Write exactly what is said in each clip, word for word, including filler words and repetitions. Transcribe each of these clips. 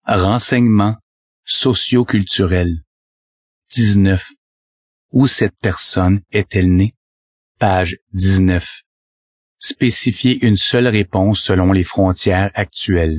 Renseignements socioculturels. dix-neuf. Où cette personne est-elle née? Page dix-neuf. Spécifiez une seule réponse selon les frontières actuelles.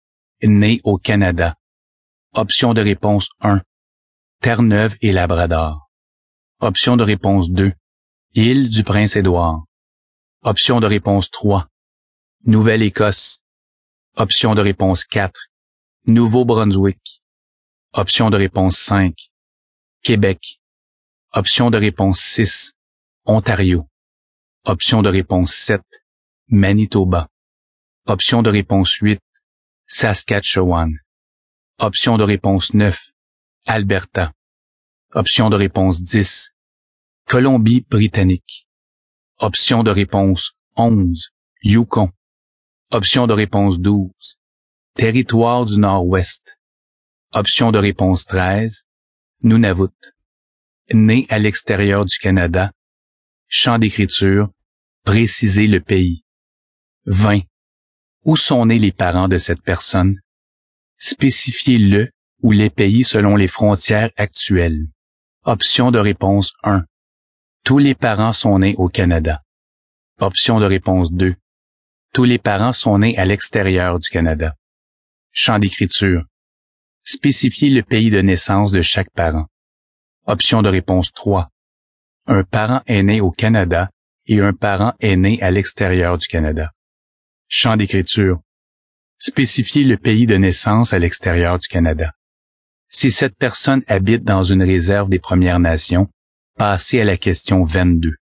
Né au Canada. Option de réponse un. Terre-Neuve et Labrador. Option de réponse deux. Île du Prince-Édouard. Option de réponse trois. Nouvelle-Écosse. Option de réponse quatre. Nouveau-Brunswick. Option de réponse cinq. Québec. Option de réponse six. Ontario. Option de réponse sept. Manitoba. Option de réponse huit. Saskatchewan. Option de réponse neuf. Alberta. Option de réponse dix. Colombie-Britannique. Option de réponse onze. Yukon. Option de réponse douze. Territoire du Nord-Ouest. Option de réponse treize. Nunavut. Né à l'extérieur du Canada. Champ d'écriture. Précisez le pays. vingt. Où sont nés les parents de cette personne? Spécifiez le ou les pays selon les frontières actuelles. Option de réponse un. Tous les parents sont nés au Canada. Option de réponse deux. Tous les parents sont nés à l'extérieur du Canada. Champ d'écriture. Spécifiez le pays de naissance de chaque parent. Option de réponse trois. Un parent est né au Canada et un parent est né à l'extérieur du Canada. Champ d'écriture. Spécifiez le pays de naissance à l'extérieur du Canada. Si cette personne habite dans une réserve des Premières Nations, passez à la question vingt-deux.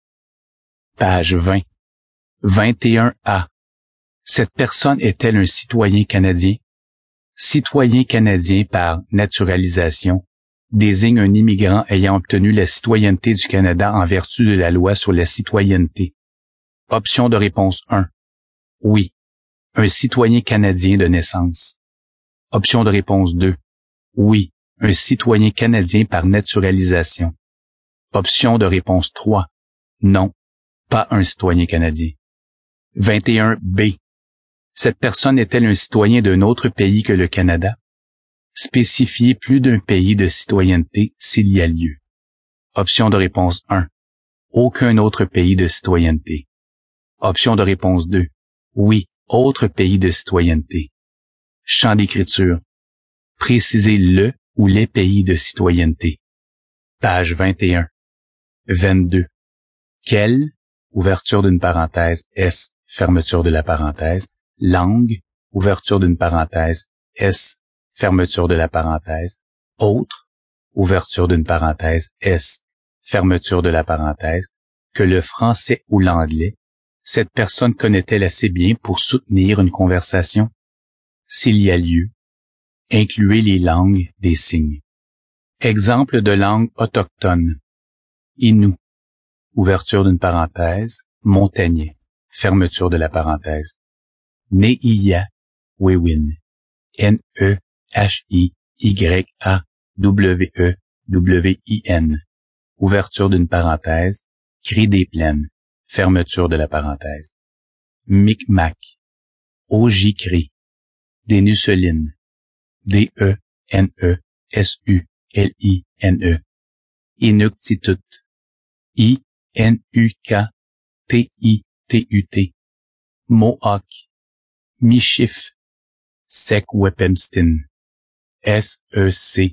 Page vingt. vingt et un A. Cette personne est-elle un citoyen canadien? Citoyen canadien par naturalisation désigne un immigrant ayant obtenu la citoyenneté du Canada en vertu de la loi sur la citoyenneté. Option de réponse un. Oui. Un citoyen canadien de naissance. Option de réponse deux. Oui. Un citoyen canadien par naturalisation. Option de réponse trois. Non. Pas un citoyen canadien. vingt et un B. Cette personne est-elle un citoyen d'un autre pays que le Canada? Spécifiez plus d'un pays de citoyenneté s'il y a lieu. Option de réponse un. Aucun autre pays de citoyenneté. Option de réponse deux. Oui, autre pays de citoyenneté. Champ d'écriture. Précisez le ou les pays de citoyenneté. Page vingt et un. vingt-deux. Quelle, ouverture d'une parenthèse, S, fermeture de la parenthèse, langue, ouverture d'une parenthèse, S, fermeture de la parenthèse, autre, ouverture d'une parenthèse, S, fermeture de la parenthèse, que le français ou l'anglais, cette personne connaît-elle assez bien pour soutenir une conversation? S'il y a lieu, incluez les langues des signes. Exemple de langue autochtone. Innu, ouverture d'une parenthèse, montagnais, fermeture de la parenthèse. Nehiya, Wewin, N E H I Y A W E W I N, ouverture d'une parenthèse, cri des plaines, fermeture de la parenthèse. Micmac, Ojikri, Dénuseline, D E N E S U L I N E, Inuktitut, I N U K T I T U T, Mohawk, Michif, Secwepemstin, S E C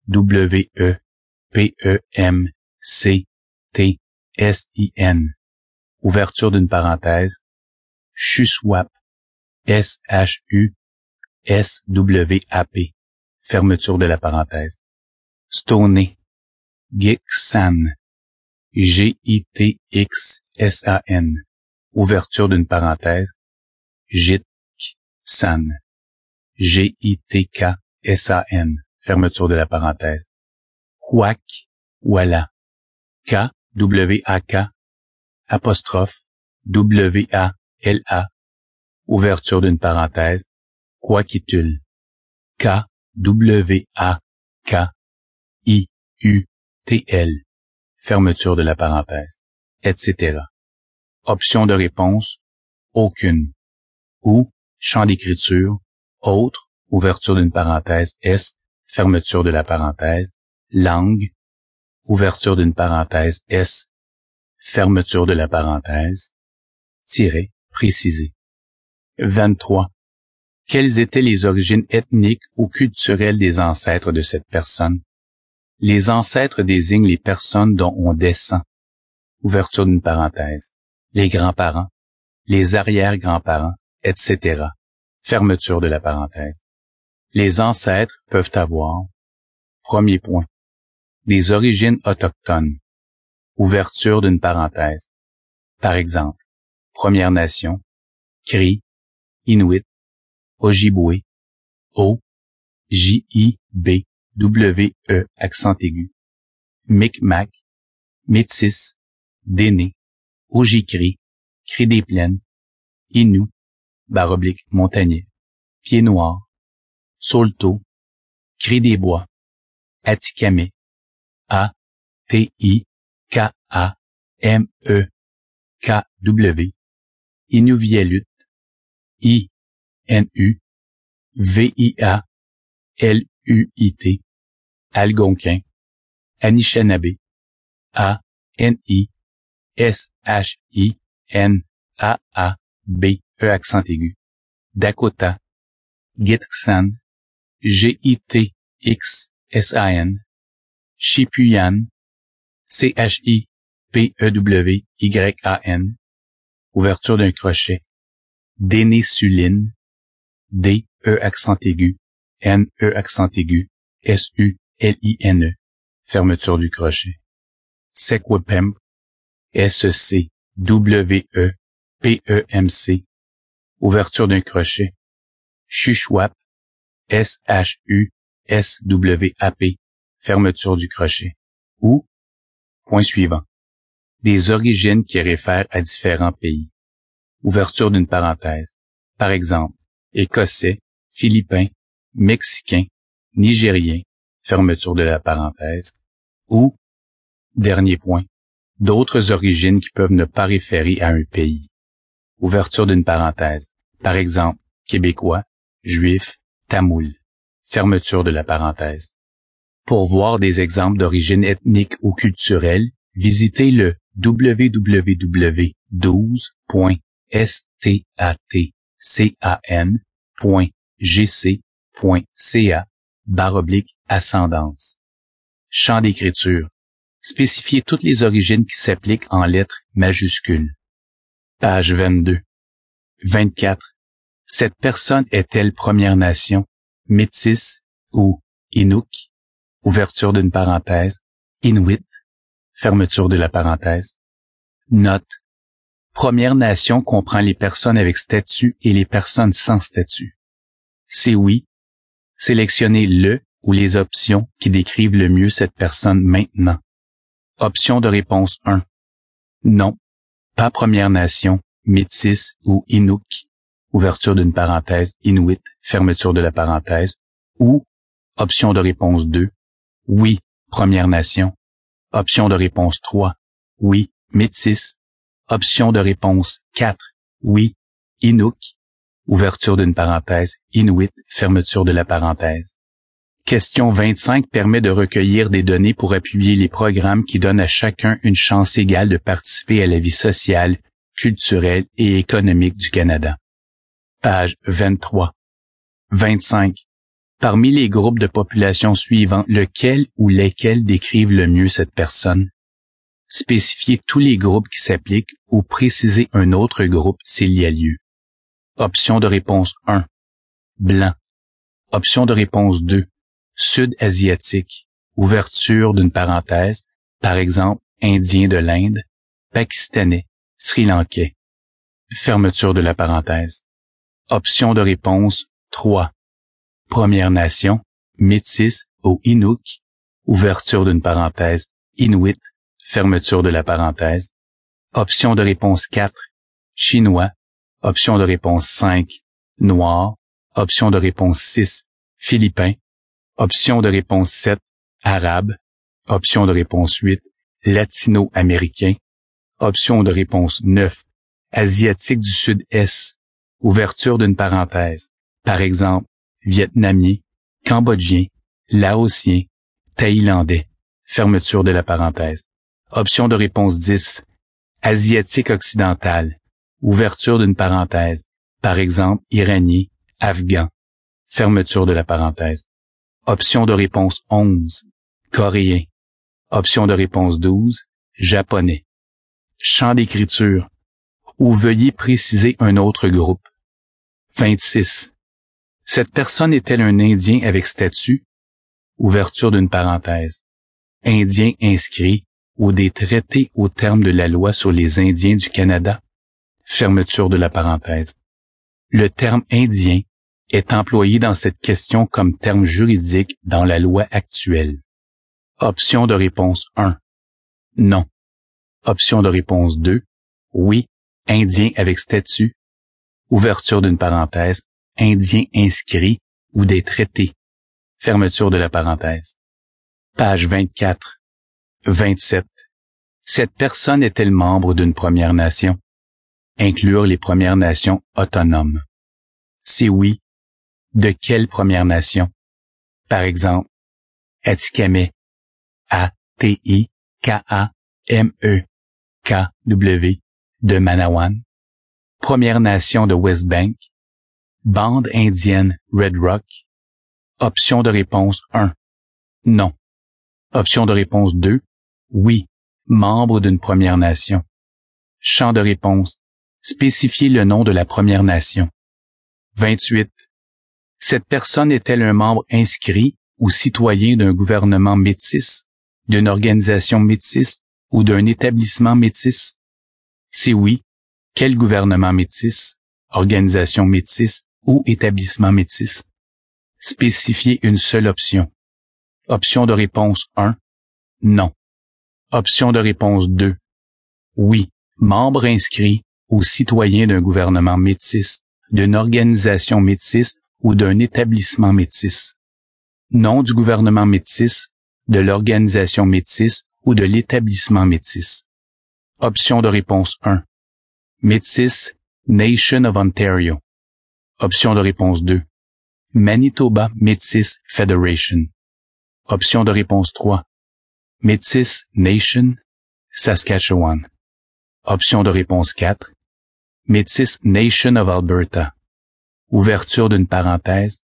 W E P E M C T S I N, ouverture d'une parenthèse, Shuswap, S H U S W A P, fermeture de la parenthèse. Stoney, Gitxsan, G I T X S A N, ouverture d'une parenthèse, Gitxsan, G I T K S A N, fermeture de la parenthèse. Wak, Walla, K W A K, apostrophe, W A L A, ouverture d'une parenthèse, Kwakitul, K W A K I U T L, fermeture de la parenthèse, et cetera. Option de réponse, aucune. Ou, champ d'écriture, autre, ouverture d'une parenthèse, S, fermeture de la parenthèse, langue, ouverture d'une parenthèse, S, fermeture de la parenthèse, tiret, précisé. vingt-trois. Quelles étaient les origines ethniques ou culturelles des ancêtres de cette personne? Les ancêtres désignent les personnes dont on descend. Ouverture d'une parenthèse. Les grands-parents, les arrière-grands-parents, et cetera. Fermeture de la parenthèse. Les ancêtres peuvent avoir, premier point, des origines autochtones. Ouverture d'une parenthèse. Par exemple, Première Nation, Cri, Inuit, Ojibwe, O, J I B W E accent aigu, Micmac, Métis, Déné, Ojikri, Cri des plaines, Innu, barre oblique montagnais, Pieds noirs, Saulteaux, Cri des bois, Atikamekw, A, T I, K A, M E, K W, Inuvialut, I, N U, V I A, L U I T, Algonquin, Anishinaabe, A, N I, S H I, N, A, A, B, E accent aigu, Dakota, Gitxsan, G I T X S A N, Chipewyan, C H I P E W Y A N, ouverture d'un crochet, Déné-Suline, D, E accent aigu, N, E accent aigu, S U L I N E, fermeture du crochet, Secwepemc, S C W E P E M C, ouverture d'un crochet, Shuswap, S H U S W A P, fermeture du crochet, ou, point suivant, des origines qui réfèrent à différents pays. Ouverture d'une parenthèse. Par exemple, Écossais, Philippins, Mexicains, Nigériens, fermeture de la parenthèse. Ou, dernier point, d'autres origines qui peuvent ne pas référer à un pays. Ouverture d'une parenthèse. Par exemple, Québécois, Juifs, Tamoul. Fermeture de la parenthèse. Pour voir des exemples d'origine ethnique ou culturelle, visitez le w w w point douze point statcan point g c point c a barre oblique ascendance. Champ d'écriture. Spécifiez toutes les origines qui s'appliquent en lettres majuscules. Page vingt-deux. vingt-quatre. Cette personne est-elle Première Nation, Métis ou Inuk? Ouverture d'une parenthèse. Inuit. Fermeture de la parenthèse. Note. Première Nation comprend les personnes avec statut et les personnes sans statut. Si oui, sélectionnez le ou les options qui décrivent le mieux cette personne maintenant. Option de réponse un. Non, pas Première Nation, Métis ou Inuk. Ouverture d'une parenthèse, Inuit, fermeture de la parenthèse. Ou, option de réponse deux. Oui, Première Nation. Option de réponse trois. Oui, Métis. Option de réponse quatre. Oui, Inuk. Ouverture d'une parenthèse, Inuit, fermeture de la parenthèse. Question vingt-cinq permet de recueillir des données pour appuyer les programmes qui donnent à chacun une chance égale de participer à la vie sociale, culturelle et économique du Canada. Page vingt-trois. vingt-cinq. Parmi les groupes de population suivants, lequel ou lesquels décrivent le mieux cette personne? Spécifiez tous les groupes qui s'appliquent ou précisez un autre groupe s'il y a lieu. Option de réponse un. Blanc. Option de réponse deux. Sud-asiatique. Ouverture d'une parenthèse. Par exemple, Indien de l'Inde, Pakistanais, Sri Lankais. Fermeture de la parenthèse. Option de réponse trois. Première Nation, Métis ou Inuk. Ouverture d'une parenthèse. Inuit. Fermeture de la parenthèse. Option de réponse quatre. Chinois. Option de réponse cinq. Noir. Option de réponse six. Philippins. Option de réponse sept. Arabe. Option de réponse huit. Latino-américain. Option de réponse neuf. Asiatique du Sud-Est. Ouverture d'une parenthèse. Par exemple, Vietnamien, Cambodgien, Laotien, Thaïlandais. Fermeture de la parenthèse. Option de réponse dix. Asiatique occidental. Ouverture d'une parenthèse. Par exemple, Iranien, Afghan. Fermeture de la parenthèse. Option de réponse onze. Coréen. Option de réponse douze. Japonais. Champ d'écriture. Ou veuillez préciser un autre groupe. vingt-six. Cette personne est-elle un Indien avec statut? Ouverture d'une parenthèse. Indien inscrit ou des traités au terme de la loi sur les Indiens du Canada? Fermeture de la parenthèse. Le terme indien est employé dans cette question comme terme juridique dans la loi actuelle. Option de réponse un. Non. Option de réponse deux. Oui, Indien avec statut. Ouverture d'une parenthèse. Indien inscrit ou des traités. Fermeture de la parenthèse. Page vingt-quatre. vingt-sept. Cette personne est-elle membre d'une Première Nation? Inclure les Premières Nations autonomes. Si oui, de quelle Première Nation? Par exemple, Atikamekw, A T I K A M E K W de Manawan, Première Nation de West Bank, Bande indienne Red Rock. Option de réponse un. Non. Option de réponse deux. Oui, membre d'une Première Nation. Champ de réponse. Spécifiez le nom de la Première Nation. vingt-huit. Cette personne est-elle un membre inscrit ou citoyen d'un gouvernement métis, d'une organisation métisse ou d'un établissement métis? Si oui, quel gouvernement métis, organisation métisse ou établissement métis? Spécifiez une seule option. Option de réponse un. Non. Option de réponse deux. Oui, membre inscrit ou citoyen d'un gouvernement métis, d'une organisation métisse ou d'un établissement métis. Nom du gouvernement métis, de l'organisation métisse ou de l'établissement métis. Option de réponse un. Métis, Nation of Ontario. Option de réponse deux. Manitoba Métis Federation. Option de réponse trois. Métis Nation, Saskatchewan. Option de réponse quatre. Métis Nation of Alberta. Ouverture d'une parenthèse.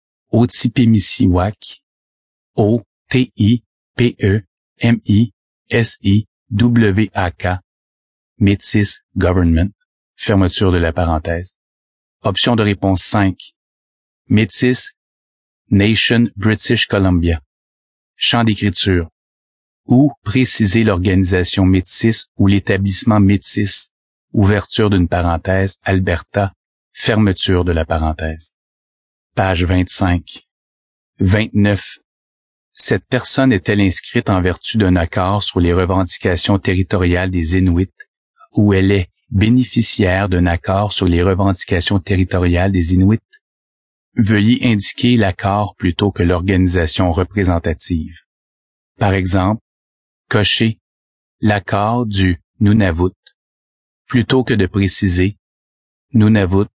Otipemisiwak. O T I P E M I S I W A K. Métis Government. Fermeture de la parenthèse. Option de réponse cinq. Métis Nation British Columbia. Champ d'écriture. Ou préciser l'organisation métisse ou l'établissement métis. Ouverture d'une parenthèse, Alberta. Fermeture de la parenthèse. Page vingt-cinq. vingt-neuf. Cette personne est-elle inscrite en vertu d'un accord sur les revendications territoriales des Inuits ou elle est bénéficiaire d'un accord sur les revendications territoriales des Inuits? Veuillez indiquer l'accord plutôt que l'organisation représentative. Par exemple, cochez l'accord du Nunavut plutôt que de préciser Nunavut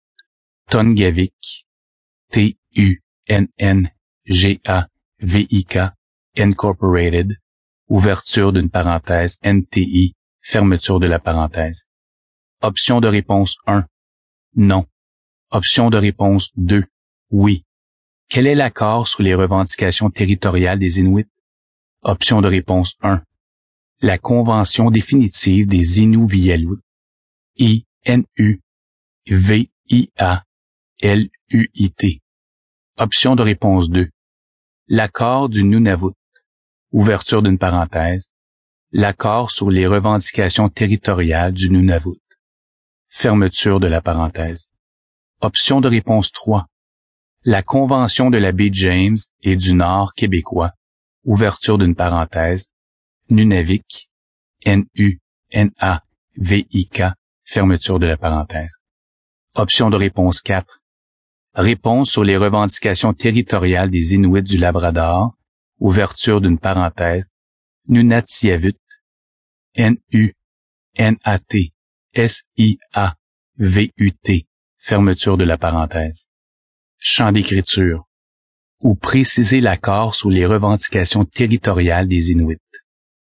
Tungavik T U N N G A V I K Incorporated, ouverture d'une parenthèse N T I, fermeture de la parenthèse. Option de réponse un. Non. Option de réponse deux. Oui. Quel est l'accord sur les revendications territoriales des Inuits? Option de réponse un. La Convention définitive des Inuvialuit. I N U V I A L U I T. Option de réponse deux. L'accord du Nunavut. Ouverture d'une parenthèse. L'accord sur les revendications territoriales du Nunavut. Fermeture de la parenthèse. Option de réponse trois. La Convention de la baie James et du Nord québécois. Ouverture d'une parenthèse. Nunavik. N U N A V I K. Fermeture de la parenthèse. Option de réponse quatre. Réponse sur les revendications territoriales des Inuits du Labrador. Ouverture d'une parenthèse. Nunatiavut. N U N A T S I A V U T. Fermeture de la parenthèse. Champ d'écriture. ou préciser l'accord sur les revendications territoriales des Inuits.